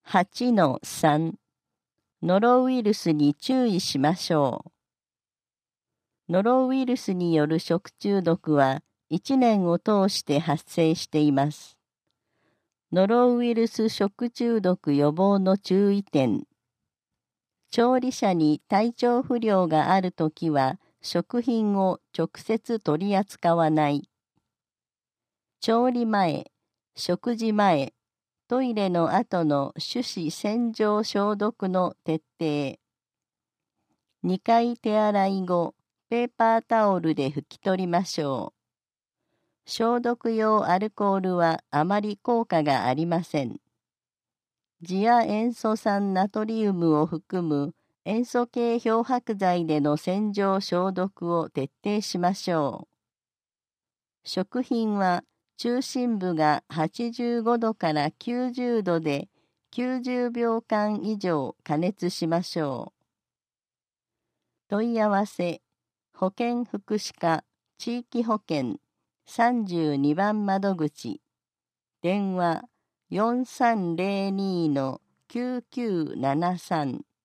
8-3 ノロウイルスに注意しましょう。ノロウイルスによる食中毒は1年を通して発生しています。ノロウイルス食中毒予防の注意点。調理者に体調不良があるときは食品を直接取り扱わない。調理前、食事前、トイレの後の手指洗浄消毒の徹底。2回手洗い後、ペーパータオルで拭き取りましょう。消毒用アルコールはあまり効果がありません。次亜塩素酸ナトリウムを含む塩素系漂白剤での洗浄消毒を徹底しましょう。食品は中心部が85度から90度で90秒間以上加熱しましょう。問い合わせ、保健福祉課、地域保健、32番窓口、電話 4302-9973